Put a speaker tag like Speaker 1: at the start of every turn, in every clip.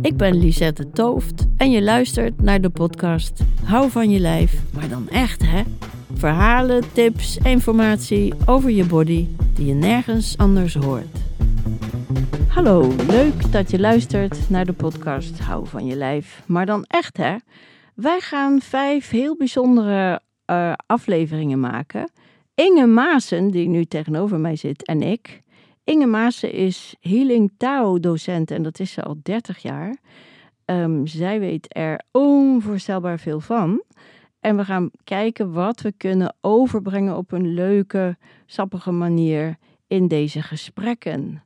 Speaker 1: Ik ben Lisette Tooft en je luistert naar de podcast Hou van je lijf, maar dan echt hè? Verhalen, tips, informatie over je body die je nergens anders hoort. Hallo, leuk dat je luistert naar de podcast Hou van je lijf, maar dan echt hè? Wij gaan 5 heel bijzondere afleveringen maken. Inge Maassen, die nu tegenover mij zit, en ik. Inge Maassen is Healing Tao docent en dat is ze al 30 jaar. Zij weet er onvoorstelbaar veel van. En we gaan kijken wat we kunnen overbrengen op een leuke, sappige manier in deze gesprekken.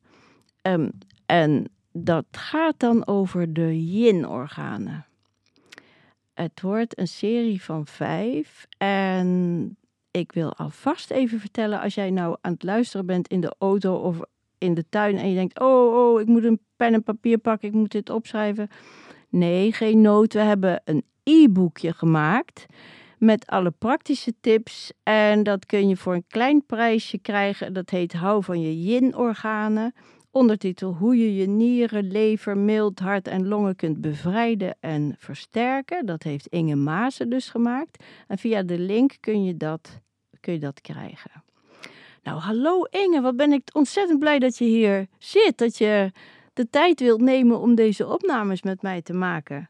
Speaker 1: En dat gaat dan over de yin-organen. Het wordt een serie van 5 en ik wil alvast even vertellen, als jij nou aan het luisteren bent in de auto of in de tuin en je denkt, oh, ik moet een pen en papier pakken, ik moet dit opschrijven. Nee, geen nood. We hebben een e-boekje gemaakt met alle praktische tips en dat kun je voor een klein prijsje krijgen. Dat heet Hou van je yin-organen. Ondertitel hoe je je nieren, lever, milt, hart en longen kunt bevrijden en versterken. Dat heeft Inge Maassen dus gemaakt. En via de link kun je dat krijgen. Nou, hallo Inge, wat ben ik ontzettend blij dat je hier zit. Dat je de tijd wilt nemen om deze opnames met mij te maken.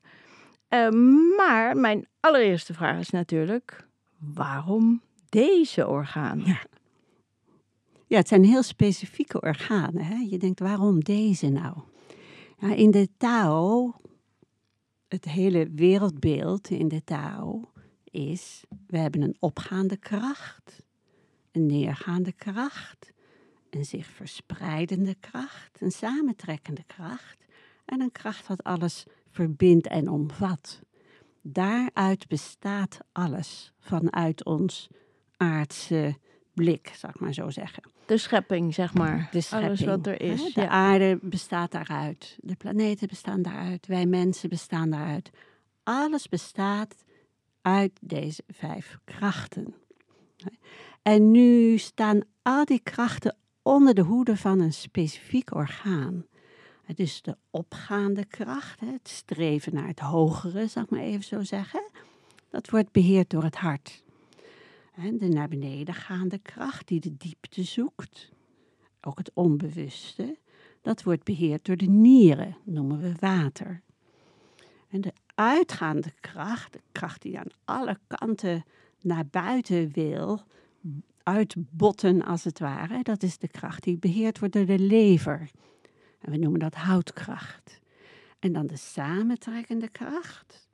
Speaker 1: Maar mijn allereerste vraag is natuurlijk, waarom deze organen?
Speaker 2: Ja, het zijn heel specifieke organen. Hè? Je denkt, waarom deze nou? Ja, in de Tao, het hele wereldbeeld in de Tao is, we hebben een opgaande kracht, een neergaande kracht, een zich verspreidende kracht, een samentrekkende kracht en een kracht wat alles verbindt en omvat. Daaruit bestaat alles vanuit ons aardse blik, zal ik maar zo zeggen.
Speaker 1: De schepping, zeg maar.
Speaker 2: De schepping.
Speaker 1: Alles wat er is.
Speaker 2: De aarde bestaat daaruit. De planeten bestaan daaruit. Wij mensen bestaan daaruit. Alles bestaat uit deze 5 krachten. En nu staan al die krachten onder de hoede van een specifiek orgaan. Het is de opgaande kracht, het streven naar het hogere, zal ik maar even zo zeggen. Dat wordt beheerd door het hart. En de naar beneden gaande kracht die de diepte zoekt, ook het onbewuste, dat wordt beheerd door de nieren, noemen we water. En de uitgaande kracht, de kracht die aan alle kanten naar buiten wil, uitbotten als het ware, dat is de kracht die beheerd wordt door de lever. En we noemen dat houtkracht. En dan de samentrekkende kracht.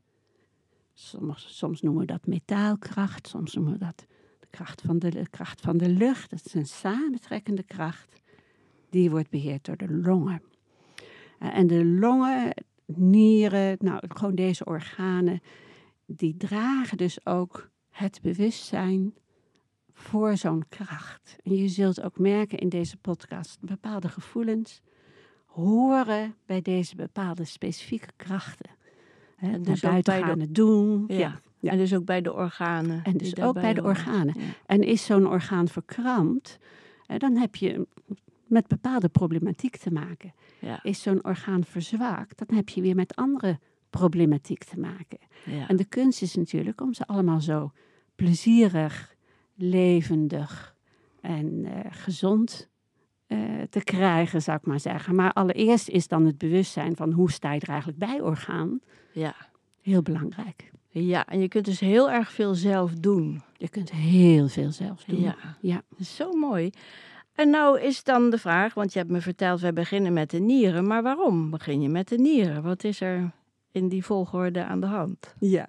Speaker 2: Soms noemen we dat metaalkracht, soms noemen we dat de kracht van de lucht. Dat is een samentrekkende kracht. Die wordt beheerd door de longen. En de longen, nieren, nou gewoon deze organen, die dragen dus ook het bewustzijn voor zo'n kracht. En je zult ook merken in deze podcast, bepaalde gevoelens horen bij deze bepaalde specifieke krachten.
Speaker 1: En dus
Speaker 2: naar buiten gaan het doen.
Speaker 1: Ja. En dus ook bij de organen.
Speaker 2: En dus ook bij de organen.
Speaker 1: Ja.
Speaker 2: En is zo'n orgaan verkrampt, dan heb je met bepaalde problematiek te maken.
Speaker 1: Ja.
Speaker 2: Is zo'n orgaan verzwakt, dan heb je weer met andere problematiek te maken.
Speaker 1: Ja.
Speaker 2: En de kunst is natuurlijk om ze allemaal zo plezierig, levendig en gezond te krijgen, zou ik maar zeggen. Maar allereerst is dan het bewustzijn van hoe sta je er eigenlijk bij orgaan.
Speaker 1: Ja.
Speaker 2: Heel belangrijk.
Speaker 1: Ja, en je kunt dus heel erg veel zelf doen.
Speaker 2: Je kunt heel veel zelf doen.
Speaker 1: Ja. Dat is zo mooi. En nou is dan de vraag, want je hebt me verteld, we beginnen met de nieren. Maar waarom begin je met de nieren? Wat is er in die volgorde aan de hand?
Speaker 2: Ja.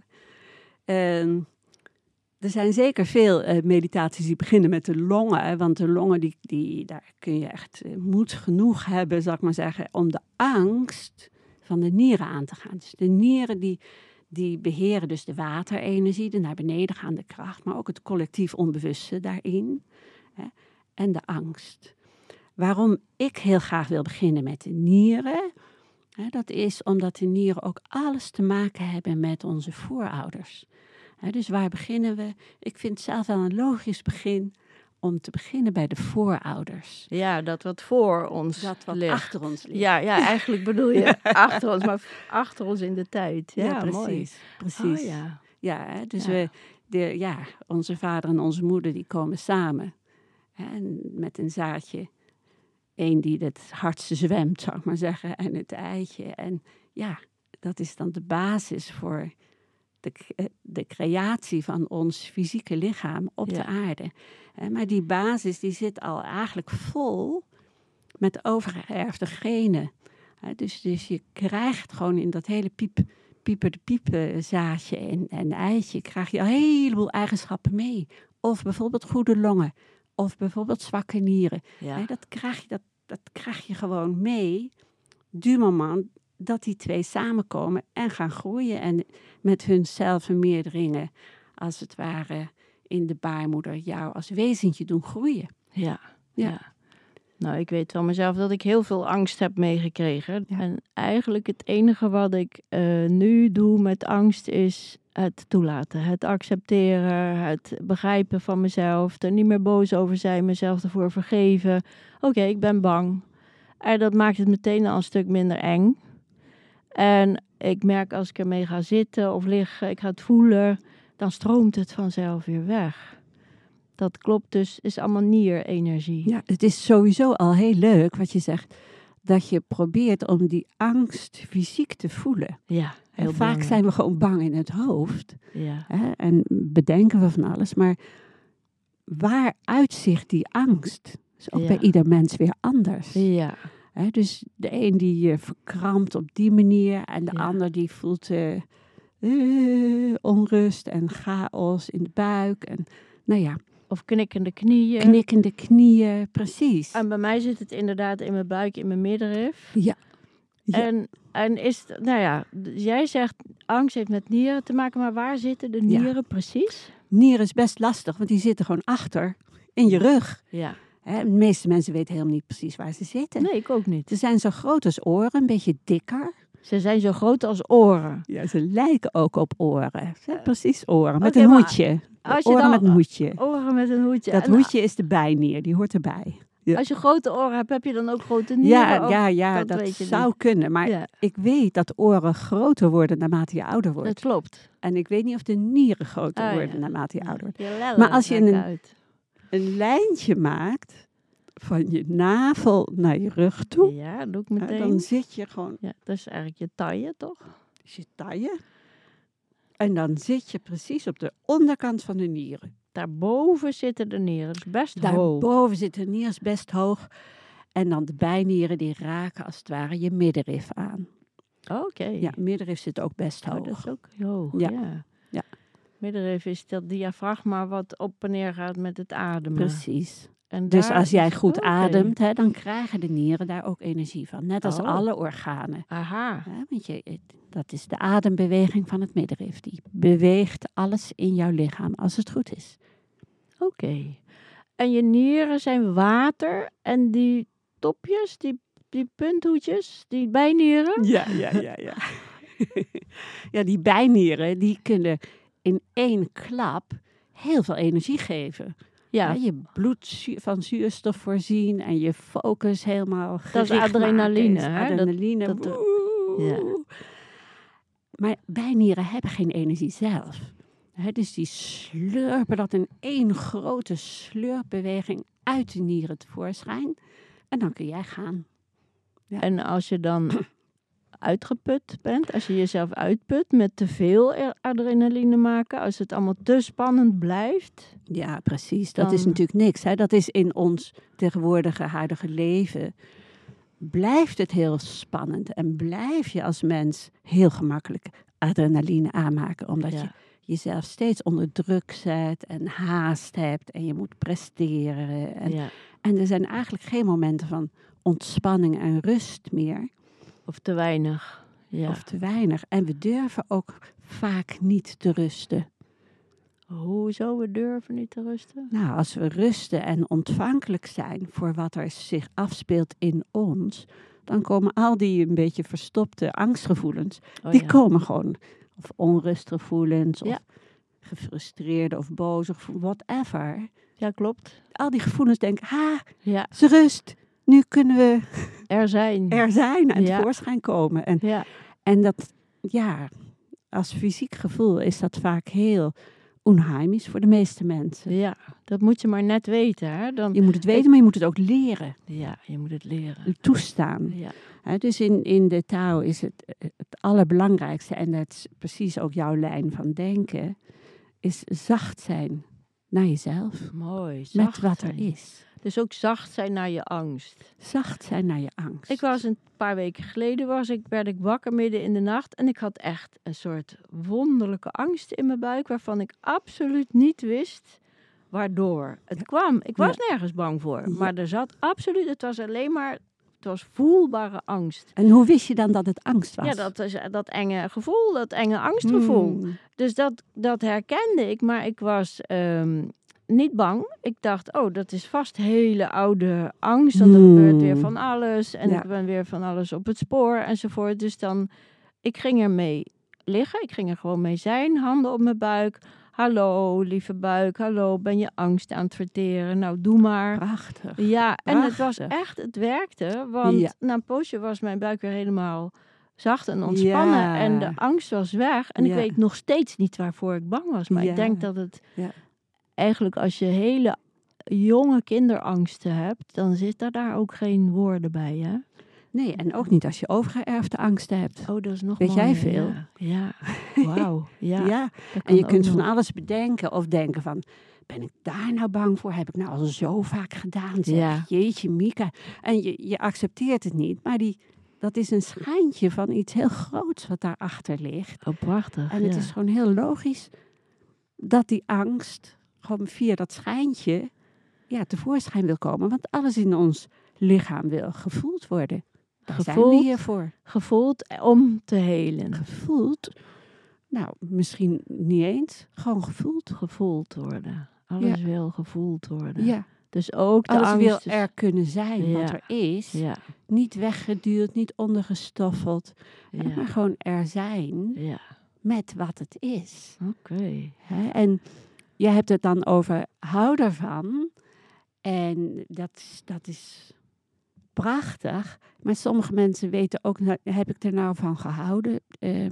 Speaker 2: Er zijn zeker veel meditaties die beginnen met de longen. Want de longen, daar kun je echt moed genoeg hebben, zal ik maar zeggen, om de angst van de nieren aan te gaan. Dus de nieren die beheren dus de waterenergie, de naar beneden gaande kracht, maar ook het collectief onbewuste daarin. Hè, en de angst. Waarom ik heel graag wil beginnen met de nieren, dat is omdat de nieren ook alles te maken hebben met onze voorouders. Dus waar beginnen we? Ik vind het zelf wel een logisch begin om te beginnen bij de voorouders.
Speaker 1: Ja, dat wat voor ons
Speaker 2: Dat wat
Speaker 1: ligt.
Speaker 2: achter ons ligt.
Speaker 1: Ja, eigenlijk bedoel je achter ons, maar achter ons in de tijd. Ja,
Speaker 2: precies.
Speaker 1: mooi.
Speaker 2: Precies.
Speaker 1: Oh, ja.
Speaker 2: Ja, hè, dus
Speaker 1: Ja.
Speaker 2: onze vader en onze moeder die komen samen. Hè, en met een zaadje. Eén die het hardste zwemt, zou ik maar zeggen. En het eitje. En ja, dat is dan de basis voor de creatie van ons fysieke lichaam op de aarde. Maar die basis die zit al eigenlijk vol met overgeërfde genen. Dus je krijgt gewoon in dat hele pieper zaadje en eitje, krijg je een heleboel eigenschappen mee. Of bijvoorbeeld goede longen. Of bijvoorbeeld zwakke nieren.
Speaker 1: Ja.
Speaker 2: Dat krijg je gewoon mee. Du moment dat die twee samenkomen en gaan groeien. En met hun zelfvermeerderingen, als het ware, in de baarmoeder jou als wezentje doen groeien.
Speaker 1: Ja.
Speaker 2: Ja.
Speaker 1: Nou, ik weet van mezelf dat ik heel veel angst heb meegekregen.
Speaker 2: Ja.
Speaker 1: En eigenlijk het enige wat ik nu doe met angst is het toelaten. Het accepteren, het begrijpen van mezelf. Er niet meer boos over zijn, mezelf ervoor vergeven. Oké, ik ben bang. En dat maakt het meteen al een stuk minder eng. En ik merk als ik ermee ga zitten of liggen, ik ga het voelen, dan stroomt het vanzelf weer weg. Dat klopt dus, is allemaal nierenergie.
Speaker 2: Ja, het is sowieso al heel leuk wat je zegt, dat je probeert om die angst fysiek te voelen.
Speaker 1: Ja, heel
Speaker 2: Vaak
Speaker 1: belangrijk.
Speaker 2: zijn we gewoon bang in het hoofd.
Speaker 1: Ja.
Speaker 2: Hè, en bedenken we van alles. Maar waar uitzicht die angst? Is ook
Speaker 1: Ja.
Speaker 2: bij ieder mens weer anders.
Speaker 1: Ja.
Speaker 2: Hè, dus de een die verkrampt op die manier. En de
Speaker 1: Ja.
Speaker 2: ander die voelt onrust en chaos in de buik. En nou ja,
Speaker 1: Of knikkende knieën.
Speaker 2: knikkende knieën, precies.
Speaker 1: En bij mij zit het inderdaad in mijn buik, in mijn middenrif.
Speaker 2: Ja. Ja.
Speaker 1: En is het, nou ja, jij zegt angst heeft met nieren te maken, maar waar zitten de nieren precies?
Speaker 2: Nieren is best lastig, want die zitten gewoon achter in je rug.
Speaker 1: Ja.
Speaker 2: Hè, de meeste mensen weten helemaal niet precies waar ze zitten.
Speaker 1: Nee, ik ook niet.
Speaker 2: Ze zijn zo groot als oren, een beetje dikker.
Speaker 1: Ze zijn zo groot als oren.
Speaker 2: Ja, ze lijken ook op oren. Ze zijn precies oren, met
Speaker 1: Oké,
Speaker 2: een
Speaker 1: maar
Speaker 2: hoedje.
Speaker 1: als je
Speaker 2: Oren
Speaker 1: dan-
Speaker 2: met een hoedje.
Speaker 1: Oren met een hoedje.
Speaker 2: Dat
Speaker 1: En
Speaker 2: hoedje is de bijnier, die hoort erbij. Ja.
Speaker 1: Als je grote oren hebt, heb je dan ook grote nieren?
Speaker 2: Ja, dat
Speaker 1: weet je
Speaker 2: zou
Speaker 1: niet.
Speaker 2: kunnen. Maar
Speaker 1: Ja,
Speaker 2: ik weet dat oren groter worden naarmate je ouder wordt.
Speaker 1: dat klopt.
Speaker 2: En ik weet niet of de nieren groter
Speaker 1: Ah,
Speaker 2: worden
Speaker 1: ja.
Speaker 2: naarmate je ouder wordt.
Speaker 1: Je lellen
Speaker 2: Maar als je
Speaker 1: trekken uit.
Speaker 2: Een lijntje maakt van je navel naar je rug toe,
Speaker 1: Ja, dat doe ik
Speaker 2: hè,
Speaker 1: meteen.
Speaker 2: dan zit je gewoon,
Speaker 1: Ja, dat is eigenlijk je taille, toch?
Speaker 2: dus je taille. En dan zit je precies op de onderkant van de nieren.
Speaker 1: Daarboven zitten de nieren. Dat is best hoog.
Speaker 2: Daarboven zit de nier, is best hoog. En dan de bijnieren, die raken als het ware je middenrif aan.
Speaker 1: Oké.
Speaker 2: Ja, middenrif zit ook best
Speaker 1: Oh,
Speaker 2: hoog.
Speaker 1: dat is ook hoog.
Speaker 2: Ja.
Speaker 1: Ja.
Speaker 2: Ja.
Speaker 1: Middenrif is dat diafragma wat op en neer gaat met het ademen.
Speaker 2: Precies.
Speaker 1: En
Speaker 2: Dus
Speaker 1: daar
Speaker 2: als jij
Speaker 1: is-
Speaker 2: goed
Speaker 1: oké.
Speaker 2: ademt, hè, dan krijgen de nieren daar ook energie van. Net als
Speaker 1: Oh.
Speaker 2: alle organen.
Speaker 1: Aha.
Speaker 2: Hè, want dat is de adembeweging van het middenrif. Die beweegt alles in jouw lichaam als het goed is.
Speaker 1: Oké. En je nieren zijn water en die topjes, die punthoedjes, die bijnieren?
Speaker 2: Ja. Ja, die bijnieren, die kunnen in één klap heel veel energie geven.
Speaker 1: Ja,
Speaker 2: Hè, je bloed van zuurstof voorzien en je focus helemaal
Speaker 1: Dat is
Speaker 2: gericht maken.
Speaker 1: adrenaline,
Speaker 2: Is
Speaker 1: hè?
Speaker 2: Adrenaline.
Speaker 1: Dat-
Speaker 2: woe.
Speaker 1: ja.
Speaker 2: Maar bijnieren hebben geen energie zelf. Hè, dus die slurpen dat in één grote slurpbeweging uit de nieren tevoorschijn. En dan kun jij gaan. Ja.
Speaker 1: En als je dan uitgeput bent, als je jezelf uitput met te veel adrenaline maken, als het allemaal te spannend blijft.
Speaker 2: Ja, precies. Dat is
Speaker 1: Dan-
Speaker 2: natuurlijk niks. Hè. Dat is in ons tegenwoordige, huidige leven. Blijft het heel spannend en blijf je als mens heel gemakkelijk adrenaline aanmaken. Omdat je jezelf steeds onder druk zet en haast hebt en je moet presteren. En er zijn eigenlijk geen momenten van ontspanning en rust meer.
Speaker 1: Of te weinig. Ja.
Speaker 2: Of te weinig. En we durven ook vaak niet te rusten.
Speaker 1: Hoezo, we durven niet te rusten?
Speaker 2: Nou, als we rusten en ontvankelijk zijn voor wat er zich afspeelt in ons, dan komen al die een beetje verstopte angstgevoelens,
Speaker 1: Oh,
Speaker 2: die
Speaker 1: ja.
Speaker 2: komen gewoon. Of onrustgevoelens, of
Speaker 1: Ja.
Speaker 2: gefrustreerde of boos of whatever.
Speaker 1: Ja, klopt.
Speaker 2: Al die gevoelens denken,
Speaker 1: Ja,
Speaker 2: ze rust. Nu kunnen we
Speaker 1: er zijn.
Speaker 2: er zijn en
Speaker 1: Ja.
Speaker 2: tevoorschijn komen.
Speaker 1: Ja,
Speaker 2: En dat, ja, als fysiek gevoel is dat vaak heel onheimisch voor de meeste mensen.
Speaker 1: ja, dat moet je maar net weten. Hè? Dan,
Speaker 2: Je moet het weten, maar je moet het ook leren.
Speaker 1: ja, je moet het leren.
Speaker 2: Toestaan.
Speaker 1: Ja,
Speaker 2: Dus in de Tao is het allerbelangrijkste, en dat is precies ook jouw lijn van denken, is zacht zijn naar jezelf.
Speaker 1: mooi.
Speaker 2: Met
Speaker 1: Zacht
Speaker 2: wat
Speaker 1: zijn.
Speaker 2: er is.
Speaker 1: Dus ook zacht zijn naar je angst.
Speaker 2: Zacht zijn naar je angst.
Speaker 1: Ik was een paar weken geleden, werd ik wakker midden in de nacht. En ik had echt een soort wonderlijke angst in mijn buik. Waarvan ik absoluut niet wist waardoor het kwam. Ik was nergens bang voor.
Speaker 2: Ja.
Speaker 1: Maar er zat absoluut, het was alleen maar, het was voelbare angst.
Speaker 2: En hoe wist je dan dat het angst was?
Speaker 1: Ja, dat is dat enge gevoel, dat enge angstgevoel. Dus dat herkende ik, maar ik was niet bang. Ik dacht, dat is vast hele oude angst. Want er gebeurt weer van alles. En ik ben weer van alles op het spoor enzovoort. Dus ik ging ermee liggen. Ik ging er gewoon mee zijn. Handen op mijn buik. Hallo, lieve buik. Hallo, ben je angst aan het verteren? Nou, doe maar.
Speaker 2: Prachtig.
Speaker 1: Ja, en het was
Speaker 2: Prachtig.
Speaker 1: echt, het werkte. Want na een poosje was mijn buik weer helemaal zacht en ontspannen.
Speaker 2: Ja.
Speaker 1: En de angst was weg. En ik
Speaker 2: Ja.
Speaker 1: weet nog steeds niet waarvoor ik bang was. Maar
Speaker 2: Ja.
Speaker 1: ik denk dat het
Speaker 2: Ja.
Speaker 1: eigenlijk als je hele jonge kinderangsten hebt, dan zitten daar ook geen woorden bij, hè?
Speaker 2: Nee, en ook niet als je overgeërfde angsten hebt.
Speaker 1: Oh, dat is nog
Speaker 2: Weet jij
Speaker 1: mooier,
Speaker 2: veel?
Speaker 1: Ja. Wauw. Ja.
Speaker 2: Ja.
Speaker 1: Dat
Speaker 2: En je
Speaker 1: kan
Speaker 2: kunt
Speaker 1: ook
Speaker 2: van
Speaker 1: nog.
Speaker 2: alles bedenken of denken van, ben ik daar nou bang voor? Heb ik nou al zo vaak gedaan? Zeg.
Speaker 1: Ja.
Speaker 2: Jeetje, Mieke. En je accepteert het niet, maar dat is een schijntje van iets heel groots wat daarachter ligt.
Speaker 1: Oh, prachtig.
Speaker 2: En het is gewoon heel logisch dat die angst gewoon via dat schijntje tevoorschijn wil komen. Want alles in ons lichaam wil gevoeld worden. Daar zijn we
Speaker 1: Gevoeld.
Speaker 2: hier voor.
Speaker 1: Gevoeld om te helen.
Speaker 2: Gevoeld? Nou, misschien niet eens. Gewoon gevoeld.
Speaker 1: Gevoeld worden. Alles wil gevoeld worden.
Speaker 2: Ja.
Speaker 1: Dus ook de
Speaker 2: Alles
Speaker 1: angst.
Speaker 2: wil er kunnen zijn wat er is.
Speaker 1: Ja.
Speaker 2: Niet weggeduwd, niet ondergestoffeld.
Speaker 1: Ja.
Speaker 2: Maar gewoon er zijn
Speaker 1: Ja.
Speaker 2: met wat het is.
Speaker 1: Oké.
Speaker 2: Hè? En je hebt het dan over hou ervan. En dat is prachtig. Maar sommige mensen weten ook, heb ik er nou van gehouden?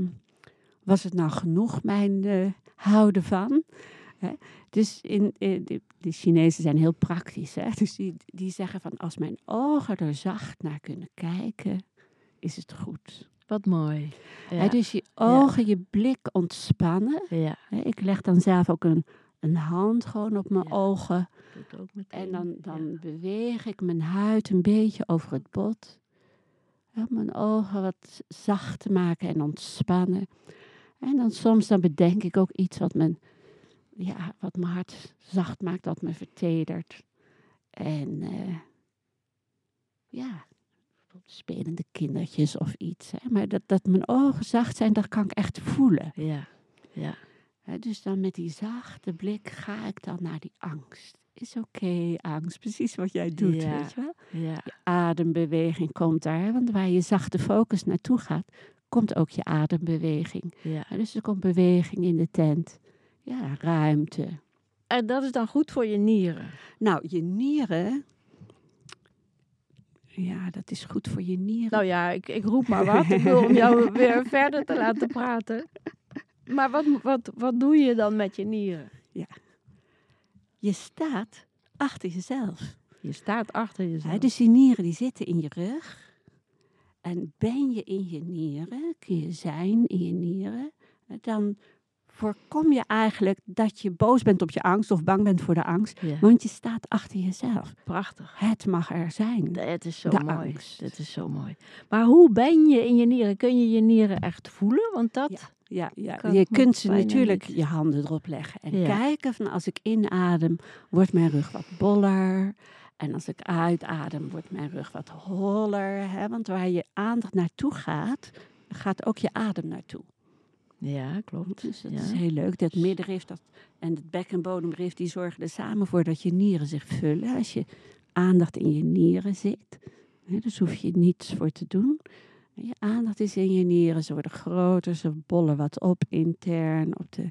Speaker 2: Was het nou genoeg, mijn houden van? Hè? Dus de Chinezen zijn heel praktisch. Hè? Dus die zeggen van, als mijn ogen er zacht naar kunnen kijken, is het goed.
Speaker 1: Wat mooi. Ja.
Speaker 2: Hè? Dus je ogen, je blik ontspannen.
Speaker 1: Ja.
Speaker 2: Hè? Ik leg dan zelf ook een hand gewoon op mijn ogen.
Speaker 1: Doe het ook meteen.
Speaker 2: En dan beweeg ik mijn huid een beetje over het bot. Om mijn ogen wat zacht te maken en ontspannen. En dan soms bedenk ik ook iets wat mijn hart zacht maakt, wat me vertedert. En spelende kindertjes of iets. Hè. Maar dat mijn ogen zacht zijn, dat kan ik echt voelen.
Speaker 1: Ja. Ja.
Speaker 2: Dus dan met die zachte blik ga ik dan naar die angst. Is oké, angst. Precies wat jij doet,
Speaker 1: Ja.
Speaker 2: weet je wel?
Speaker 1: Ja.
Speaker 2: Je adembeweging komt daar. Hè? Want waar je zachte focus naartoe gaat, komt ook je adembeweging.
Speaker 1: Ja.
Speaker 2: Dus er komt beweging in de tent. Ja, ruimte.
Speaker 1: En dat is dan goed voor je nieren.
Speaker 2: Nou, je nieren... Ja, dat is goed voor je nieren.
Speaker 1: Nou ja, ik roep maar wat. Ik wil om jou weer verder te laten praten. Maar wat doe je dan met je nieren?
Speaker 2: Je staat achter jezelf.
Speaker 1: Je staat achter jezelf.
Speaker 2: Ja, dus die nieren die zitten in je rug. En ben je in je nieren, kun je zijn in je nieren, dan voorkom je eigenlijk dat je boos bent op je angst of bang bent voor de angst.
Speaker 1: Ja.
Speaker 2: Want je staat achter jezelf.
Speaker 1: Prachtig.
Speaker 2: Het mag er zijn.
Speaker 1: Het is zo
Speaker 2: De
Speaker 1: mooi.
Speaker 2: angst.
Speaker 1: Het is zo mooi. Maar hoe ben je in je nieren? Kun je je nieren echt voelen? Want dat...
Speaker 2: Ja.
Speaker 1: Kan
Speaker 2: Je
Speaker 1: ik me
Speaker 2: kunt ze
Speaker 1: bijna
Speaker 2: natuurlijk
Speaker 1: niet.
Speaker 2: je handen erop leggen en
Speaker 1: Ja.
Speaker 2: kijken van als ik inadem, wordt mijn rug wat boller. En als ik uitadem, wordt mijn rug wat holler. Hè? Want waar je aandacht naartoe gaat, gaat ook je adem naartoe.
Speaker 1: Ja, klopt.
Speaker 2: Dus dat
Speaker 1: Ja.
Speaker 2: is heel leuk. Dat middenrif en het bek- en bodemrif, die zorgen er samen voor dat je nieren zich vullen. Als je aandacht in je nieren zit, hè, dus hoef je niets voor te doen. Je aandacht is in je nieren, ze worden groter, ze bollen wat op intern op de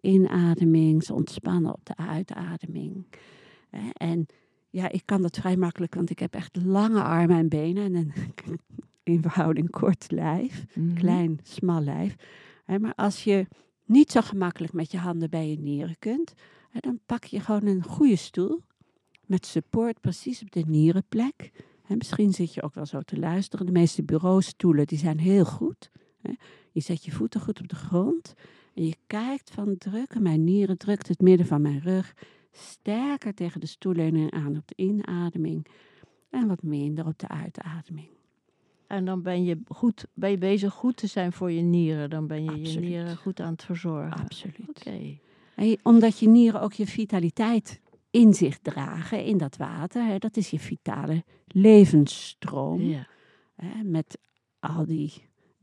Speaker 2: inademing. Ze ontspannen op de uitademing. En ja, ik kan dat vrij makkelijk, want ik heb echt lange armen en benen. En een in verhouding kort lijf. Klein, smal lijf. Maar als je niet zo gemakkelijk met je handen bij je nieren kunt, dan pak je gewoon een goede stoel. Met support precies op de nierenplek. Misschien zit je ook wel zo te luisteren. De meeste bureaustoelen die zijn heel goed. Je zet je voeten goed op de grond. En je kijkt van drukken mijn nieren, drukt het midden van mijn rug sterker tegen de stoelleuning aan op de inademing. En wat minder op de uitademing.
Speaker 1: En dan ben je bezig goed te zijn voor je nieren. Dan ben je
Speaker 2: Absoluut.
Speaker 1: je nieren goed aan het verzorgen.
Speaker 2: Absoluut.
Speaker 1: Oké.
Speaker 2: Omdat je nieren ook je vitaliteit in zich dragen, in dat water. Dat is je vitale levensstroom.
Speaker 1: Ja.
Speaker 2: Met al die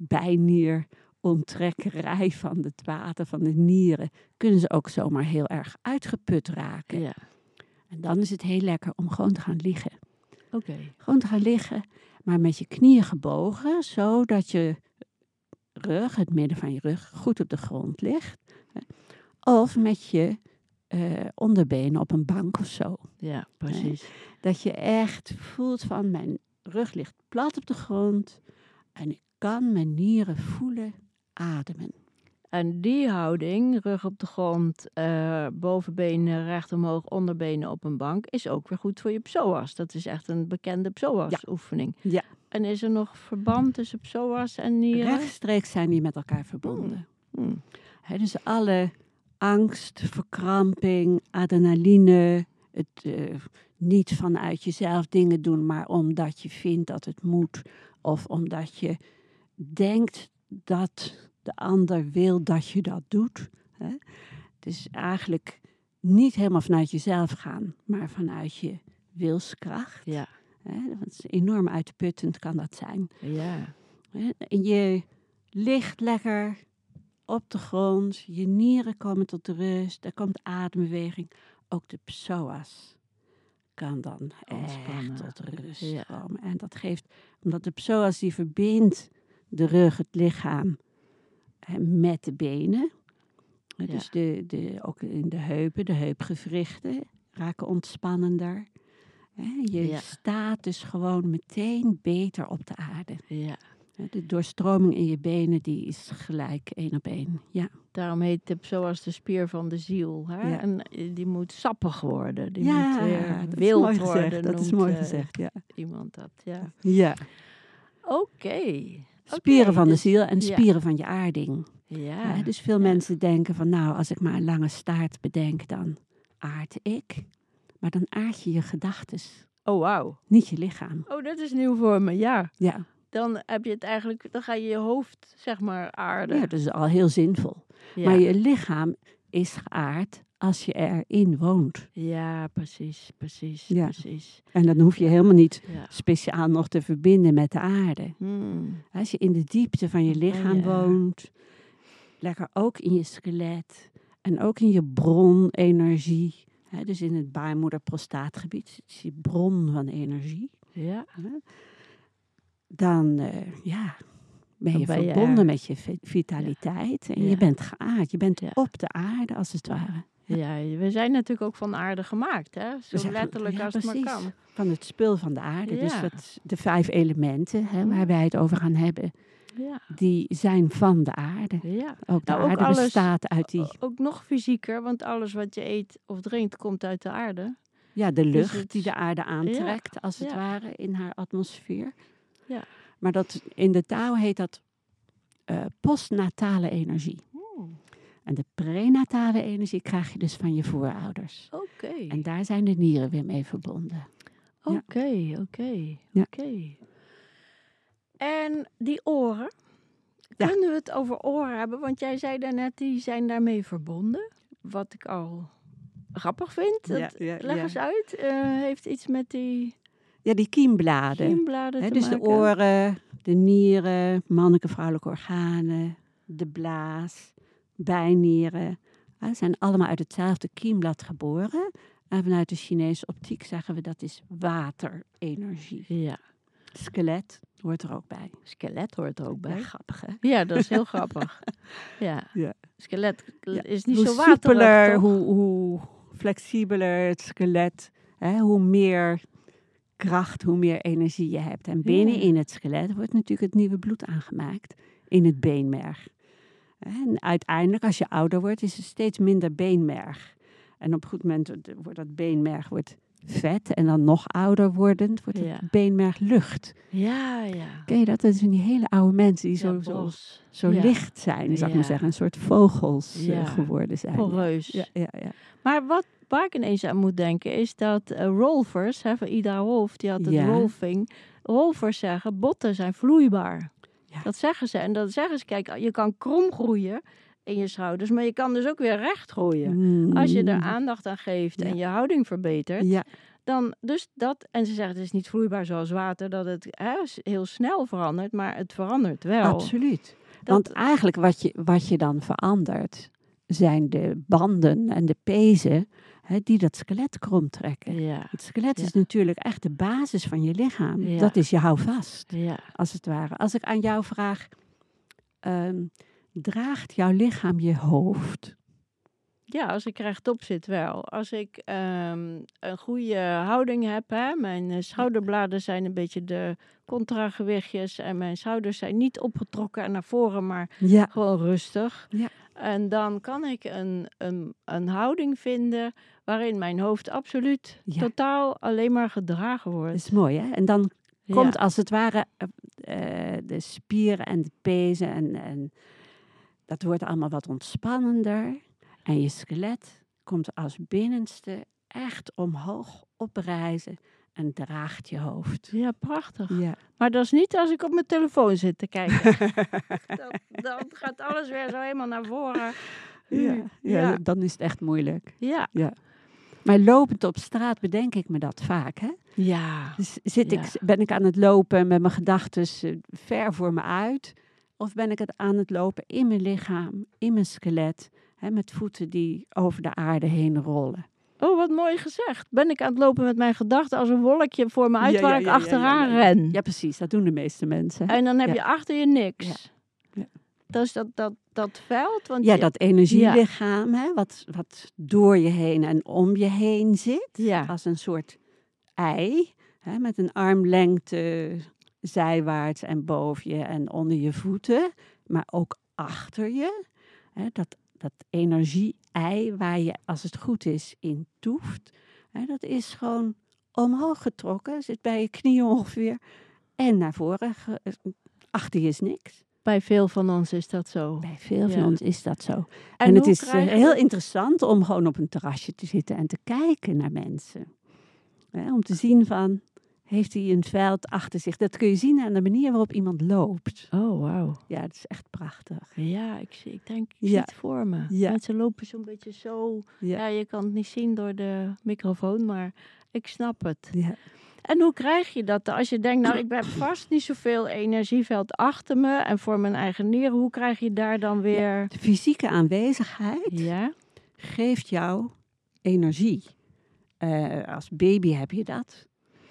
Speaker 2: bijnieronttrekkerij van het water, van de nieren, kunnen ze ook zomaar heel erg uitgeput raken.
Speaker 1: Ja.
Speaker 2: En dan is het heel lekker om gewoon te gaan liggen.
Speaker 1: Oké.
Speaker 2: Gewoon te gaan liggen, maar met je knieën gebogen, zodat je rug, het midden van je rug, goed op de grond ligt. Of met je onderbenen op een bank of zo.
Speaker 1: Ja, precies.
Speaker 2: Dat je echt voelt van mijn rug ligt plat op de grond en ik kan mijn nieren voelen ademen.
Speaker 1: En die houding, rug op de grond, bovenbenen recht omhoog, onderbenen op een bank, is ook weer goed voor je psoas. Dat is echt een bekende psoas-oefening.
Speaker 2: Ja.
Speaker 1: En is er nog verband tussen psoas en nieren?
Speaker 2: Rechtstreeks zijn die met elkaar verbonden.
Speaker 1: Hmm.
Speaker 2: Dus alle angst, verkramping, adrenaline, het niet vanuit jezelf dingen doen, maar omdat je vindt dat het moet, of omdat je denkt dat de ander wil dat je dat doet. Dus eigenlijk niet helemaal vanuit jezelf gaan, maar vanuit je wilskracht.
Speaker 1: Ja.
Speaker 2: Dat is enorm uitputtend kan dat zijn.
Speaker 1: Ja.
Speaker 2: En je ligt lekker op de grond, je nieren komen tot rust, er komt adembeweging. Ook de psoas kan dan
Speaker 1: Ontspannen.
Speaker 2: echt tot rust komen. En dat geeft, omdat de psoas die verbindt de rug, het lichaam met de benen. Dus ook in de heupen, de heupgewrichten raken ontspannender. Je staat dus gewoon meteen beter op de aarde.
Speaker 1: Ja.
Speaker 2: De doorstroming in je benen die is gelijk 1 op 1. Ja.
Speaker 1: Daarom heet de psoas de spier van de ziel. Hè?
Speaker 2: Ja.
Speaker 1: En die moet sappig worden. Die
Speaker 2: Ja,
Speaker 1: moet weer
Speaker 2: dat
Speaker 1: wild
Speaker 2: is mooi
Speaker 1: worden.
Speaker 2: gezegd. Dat is
Speaker 1: noemt,
Speaker 2: mooi gezegd, ja.
Speaker 1: Iemand dat, ja.
Speaker 2: Ja.
Speaker 1: Oké.
Speaker 2: Spieren van de
Speaker 1: dus-
Speaker 2: ziel en spieren van je aarding.
Speaker 1: Ja.
Speaker 2: Dus veel mensen denken van nou, als ik maar een lange staart bedenk, dan aard ik. Maar dan aard je je gedachtes,
Speaker 1: Oh, wauw.
Speaker 2: niet je lichaam.
Speaker 1: Oh, dat is nieuw voor me, ja.
Speaker 2: Ja,
Speaker 1: Dan heb je het eigenlijk, dan ga je je hoofd, zeg maar, aarden.
Speaker 2: ja, dat is al heel zinvol.
Speaker 1: Ja.
Speaker 2: Maar je lichaam is geaard als je erin woont.
Speaker 1: Ja, precies.
Speaker 2: Ja.
Speaker 1: Precies.
Speaker 2: En dan hoef je helemaal niet
Speaker 1: Ja.
Speaker 2: speciaal nog te verbinden met de aarde.
Speaker 1: Hmm.
Speaker 2: Als je in de diepte van je lichaam
Speaker 1: Ja.
Speaker 2: woont, lekker ook in je skelet en ook in je bronenergie. Dus in het baarmoeder-prostaatgebied is je bron van energie.
Speaker 1: Ja.
Speaker 2: Dan ben
Speaker 1: Dan
Speaker 2: je
Speaker 1: ben je
Speaker 2: verbonden
Speaker 1: er.
Speaker 2: met je vitaliteit. En
Speaker 1: Ja.
Speaker 2: je bent geaard. Je bent
Speaker 1: Ja.
Speaker 2: op de aarde, als het ware.
Speaker 1: Ja, we zijn natuurlijk ook van aarde gemaakt, hè? Zo
Speaker 2: We zijn van-
Speaker 1: letterlijk
Speaker 2: ja,
Speaker 1: als het maar
Speaker 2: precies.
Speaker 1: kan.
Speaker 2: Van het spul van de aarde. Dus
Speaker 1: Ja.
Speaker 2: de 5 elementen waar wij het over gaan hebben,
Speaker 1: Ja.
Speaker 2: die zijn van de aarde.
Speaker 1: Ja.
Speaker 2: Ook de
Speaker 1: Nou, ook
Speaker 2: aarde
Speaker 1: alles-
Speaker 2: bestaat uit die...
Speaker 1: Ook nog fysieker, want alles wat je eet of drinkt komt uit de aarde.
Speaker 2: Ja, de lucht
Speaker 1: het-
Speaker 2: die de aarde aantrekt, als het
Speaker 1: ja.
Speaker 2: ware, in haar atmosfeer.
Speaker 1: Ja.
Speaker 2: Maar in de taal heet dat postnatale energie. En de prenatale energie krijg je dus van je voorouders.
Speaker 1: Oké.
Speaker 2: En daar zijn de nieren weer mee verbonden.
Speaker 1: Oké.
Speaker 2: Ja.
Speaker 1: En die oren,
Speaker 2: Ja.
Speaker 1: kunnen we het over oren hebben? Want jij zei daarnet, die zijn daarmee verbonden. Wat ik al grappig vind. Leg eens uit. Heeft iets met die
Speaker 2: Ja, die kiembladen.
Speaker 1: kiembladen te
Speaker 2: Dus
Speaker 1: maken?
Speaker 2: de oren, de nieren, mannelijke vrouwelijke organen, de blaas, bijnieren. Dat zijn allemaal uit hetzelfde kiemblad geboren. En vanuit de Chinese optiek zeggen we dat is waterenergie.
Speaker 1: Ja.
Speaker 2: Skelet hoort er ook bij.
Speaker 1: Skelet hoort er ook bij.
Speaker 2: Ja, grappig hè?
Speaker 1: Ja, dat is heel grappig. Ja. Skelet is niet
Speaker 2: hoe
Speaker 1: zo waterig,
Speaker 2: soepeler,
Speaker 1: toch?
Speaker 2: hoe flexibeler het skelet, hoe meer kracht, hoe meer energie je hebt. En binnenin het skelet wordt natuurlijk het nieuwe bloed aangemaakt in het beenmerg. En uiteindelijk, als je ouder wordt, is er steeds minder beenmerg. En op een goed moment wordt dat beenmerg vet en dan nog ouder wordend wordt het beenmerg lucht.
Speaker 1: Ja.
Speaker 2: Ken je dat? Dat zijn die hele oude mensen die zo licht zijn, zou ik maar zeggen. Een soort vogels geworden zijn.
Speaker 1: Poreus.
Speaker 2: Ja.
Speaker 1: Maar waar ik ineens aan moet denken is dat rolvers, van Ida Rolf, die had het rolfing. Rolvers zeggen, botten zijn vloeibaar. Ja. Dat zeggen ze. En dan zeggen ze, kijk, je kan krom groeien in je schouders, maar je kan dus ook weer recht groeien. Als je er aandacht aan geeft en je houding verbetert, dan dus dat. En ze zeggen, het is niet vloeibaar zoals water, dat het heel snel verandert, maar het verandert wel.
Speaker 2: Absoluut. Want eigenlijk wat je dan verandert, zijn de banden en de pezen die dat skelet krom trekken. Ja. Het skelet is natuurlijk echt de basis van je lichaam. Ja. Dat is je houvast, als het ware. Als ik aan jou vraag, draagt jouw lichaam je hoofd?
Speaker 1: Ja, als ik rechtop zit wel. Als ik een goede houding heb, mijn schouderbladen zijn een beetje de contragewichtjes en mijn schouders zijn niet opgetrokken en naar voren, maar gewoon rustig. Ja. En dan kan ik een houding vinden waarin mijn hoofd absoluut totaal alleen maar gedragen wordt.
Speaker 2: Dat is mooi, hè? En dan komt als het ware de spieren en de pezen en dat wordt allemaal wat ontspannender. En je skelet komt als binnenste echt omhoog oprijzen en draagt je hoofd.
Speaker 1: Ja, prachtig. Ja. Maar dat is niet als ik op mijn telefoon zit te kijken. dan gaat alles weer zo helemaal naar voren.
Speaker 2: Ja, dan is het echt moeilijk.
Speaker 1: Ja.
Speaker 2: Maar lopend op straat bedenk ik me dat vaak, hè?
Speaker 1: Ja.
Speaker 2: Dus ben ik aan het lopen met mijn gedachten ver voor me uit? Of ben ik het aan het lopen in mijn lichaam, in mijn skelet, met voeten die over de aarde heen rollen?
Speaker 1: Oh, wat mooi gezegd. Ben ik aan het lopen met mijn gedachten als een wolkje voor me uit waar ik achteraan ren?
Speaker 2: Ja, precies. Dat doen de meeste mensen.
Speaker 1: En dan heb je achter je niks. Ja. Dus dat veld. Want
Speaker 2: dat energielichaam, wat door je heen en om je heen zit. Ja. Als een soort ei, met een armlengte zijwaarts en boven je en onder je voeten. Maar ook achter je. Dat energie-ei waar je, als het goed is, in toeft. Dat is gewoon omhoog getrokken. Zit bij je knieën ongeveer. En naar voren. Achter je is niks.
Speaker 1: Bij veel van ons is dat zo.
Speaker 2: Bij veel van ons is dat zo. En het is heel interessant om gewoon op een terrasje te zitten en te kijken naar mensen. Om te zien van, heeft hij een veld achter zich? Dat kun je zien aan de manier waarop iemand loopt.
Speaker 1: Oh, wauw.
Speaker 2: Ja, dat is echt prachtig.
Speaker 1: Ja, ik denk, ik zie het voor me. Ja. Mensen lopen zo'n beetje zo. Ja, je kan het niet zien door de microfoon, maar ik snap het. Ja. En hoe krijg je dat? Als je denkt, ik heb vast niet zoveel energieveld achter me en voor mijn eigen nieren, hoe krijg je daar dan weer... Ja,
Speaker 2: de fysieke aanwezigheid geeft jou energie. Als baby heb je dat.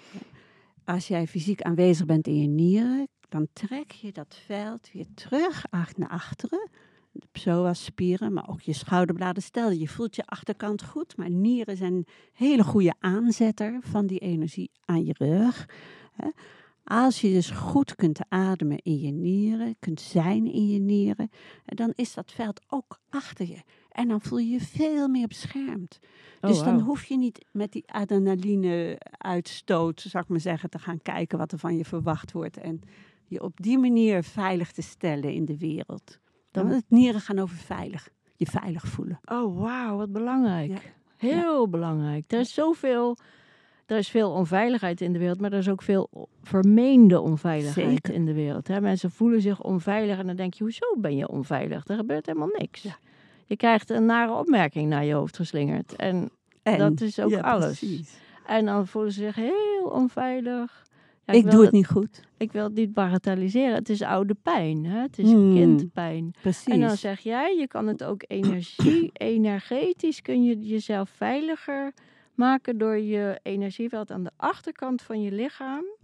Speaker 2: Als jij fysiek aanwezig bent in je nieren, dan trek je dat veld weer terug naar achteren. De psoasspieren, maar ook je schouderbladen. Stel, je voelt je achterkant goed, maar nieren zijn een hele goede aanzetter van die energie aan je rug. Als je dus goed kunt ademen in je nieren, kunt zijn in je nieren, dan is dat veld ook achter je. En dan voel je je veel meer beschermd. Dus dan hoef je niet met die adrenaline-uitstoot, zou ik maar zeggen, te gaan kijken wat er van je verwacht wordt. En je op die manier veilig te stellen in de wereld. Dan het nieren gaan over veilig. Je veilig voelen.
Speaker 1: Oh, wauw, wat belangrijk. Ja. Heel belangrijk. Er is veel onveiligheid in de wereld, maar er is ook veel vermeende onveiligheid in de wereld. Mensen voelen zich onveilig en dan denk je, hoezo ben je onveilig? Er gebeurt helemaal niks. Ja. Je krijgt een nare opmerking naar je hoofd geslingerd. En dat is ook alles. Precies. En dan voelen ze zich heel onveilig. Ja,
Speaker 2: ik doe het niet goed.
Speaker 1: Ik wil het niet bagatelliseren. Het is oude pijn. Het is kindpijn.
Speaker 2: Precies.
Speaker 1: En dan zeg jij, je kan het ook energetisch kun je jezelf veiliger maken door je energieveld aan de achterkant van je lichaam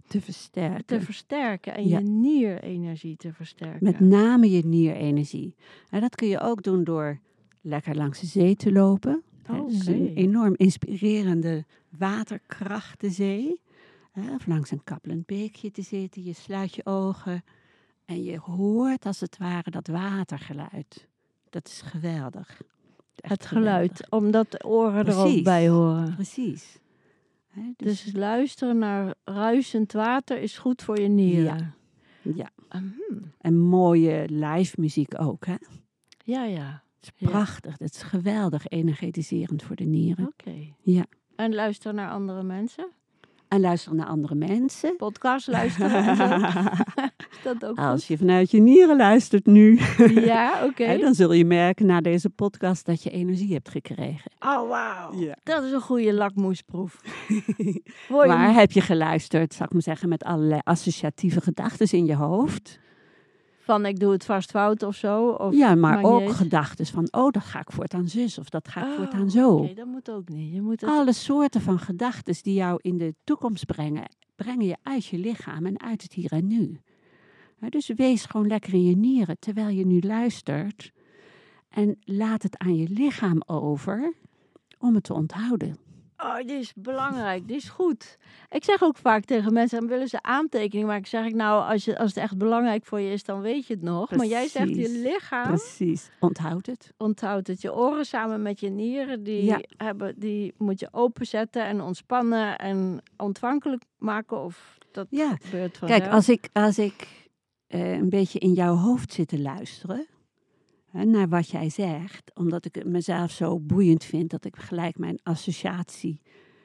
Speaker 2: te versterken.
Speaker 1: Te versterken en
Speaker 2: Ja.
Speaker 1: je nierenergie te versterken.
Speaker 2: Met name je nierenergie. En dat kun je ook doen door lekker langs de zee te lopen. Het is een
Speaker 1: Oké.
Speaker 2: enorm inspirerende waterkrachtenzee. Of langs een kappelend beekje te zitten. Je sluit je ogen en je hoort als het ware dat watergeluid. Dat is geweldig. Echt
Speaker 1: Het geluid,
Speaker 2: geweldig.
Speaker 1: omdat de oren er ook
Speaker 2: Precies.
Speaker 1: bij horen.
Speaker 2: Precies.
Speaker 1: Dus luisteren naar ruisend water is goed voor je nieren.
Speaker 2: Ja.
Speaker 1: Mhm.
Speaker 2: En mooie live muziek ook. Hè? Het
Speaker 1: Ja, ja.
Speaker 2: is prachtig. Het is geweldig energetiserend voor de nieren.
Speaker 1: Oké.
Speaker 2: Ja.
Speaker 1: En luisteren naar andere mensen?
Speaker 2: En luisteren naar andere mensen.
Speaker 1: Podcast luisteren en zo? Is dat ook
Speaker 2: Als je vanuit je nieren luistert nu,
Speaker 1: goed? Ja, oké.
Speaker 2: dan zul je merken na deze podcast dat je energie hebt gekregen.
Speaker 1: Oh, wauw.
Speaker 2: Ja.
Speaker 1: Dat is een goede lakmoesproef. Hoor je
Speaker 2: Maar
Speaker 1: hem?
Speaker 2: heb je geluisterd, zou ik maar zeggen, met allerlei associatieve gedachten in je hoofd?
Speaker 1: Van ik doe het vast fout of zo? Of
Speaker 2: Ja, maar
Speaker 1: maakt niet
Speaker 2: ook
Speaker 1: uit?
Speaker 2: gedachten van, oh, dat ga ik voortaan zus of dat ga ik voortaan
Speaker 1: Oh,
Speaker 2: zo.
Speaker 1: Oké, dat moet ook niet. Je moet het...
Speaker 2: Alle soorten van gedachten die jou in de toekomst brengen je uit je lichaam en uit het hier en nu. Dus wees gewoon lekker in je nieren terwijl je nu luistert. En laat het aan je lichaam over om het te onthouden.
Speaker 1: Oh, die is belangrijk, die is goed. Ik zeg ook vaak tegen mensen, dan willen ze aantekeningen maken. Zeg ik nou, als het echt belangrijk voor je is, dan weet je het nog. Maar jij zegt, je
Speaker 2: Precies.
Speaker 1: lichaam
Speaker 2: Precies, onthoud het.
Speaker 1: onthoudt het. Je oren samen met je nieren,
Speaker 2: Ja.
Speaker 1: die moet je openzetten en ontspannen en ontvankelijk maken. Of dat
Speaker 2: Ja.
Speaker 1: gebeurt vanzelf.
Speaker 2: Kijk, als ik een beetje in jouw hoofd zit te luisteren, naar wat jij zegt, omdat ik het mezelf zo boeiend vind dat ik gelijk mijn associatie